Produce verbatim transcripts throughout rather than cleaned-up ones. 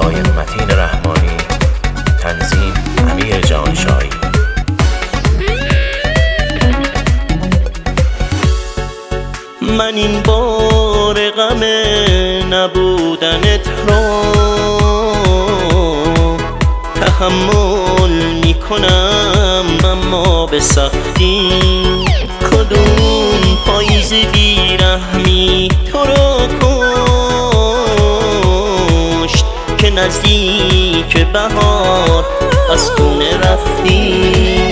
صدای متین رحمانی، تنظیم امیر جانشایی. من این بار غم نبودنت رو تحمل میکنم، اما به سختی. کدوم پاییز بیرحمی تو رو کشت که نزدیک بهار از خونه رفتی؟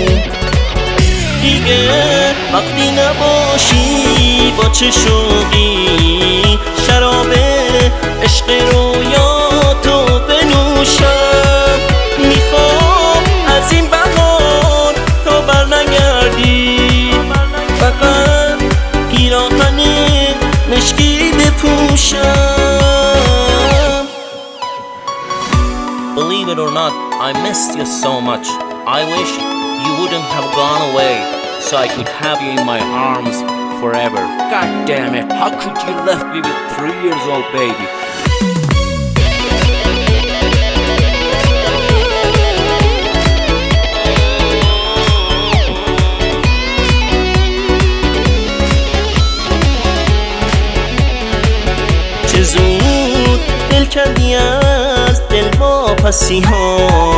دیگه وقتی نباشی با چه شوقی شراب عشق رویاتو بنوشم. میخوام از این بهار تا بر نگردی، فقط پیراهن مشکی بپوشم. Believe it or not, I missed you so much. I wish you wouldn't have gone away so I could have you in my arms forever. God damn it, how could you left me with three years old baby? چه زود دل کردی از دل واپسی ها،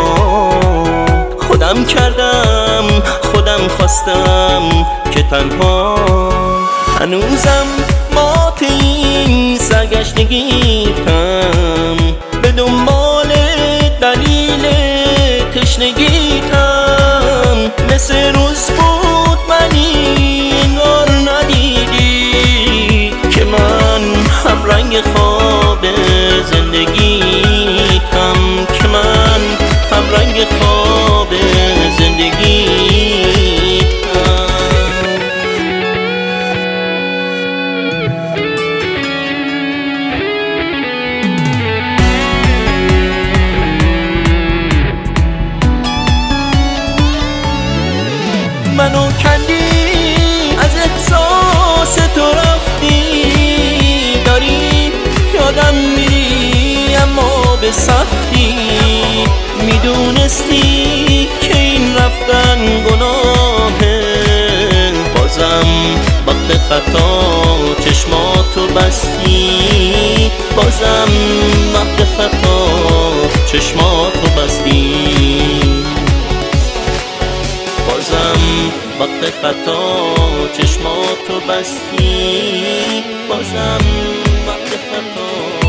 خودم کردم خودم خواستم که تنها هنوزم مات این سرگشتگیتم، به دنبال دلیل تشنگیتم. مثل روز بود منی انگار ندیدی که من هم رنگ خواب زندگیتم، که من هم رنگ خواب زندگیتم. منو کندی از احساس تو رفتی، داری یادم میری اما به سختی. میدونستی که این رفتن گناهه، بازم وقت خطا چشماتو بستی، بازم وقت خطا چشماتو بستی، بازم وقت خطا چشماتو بستی، بازم وقت خطا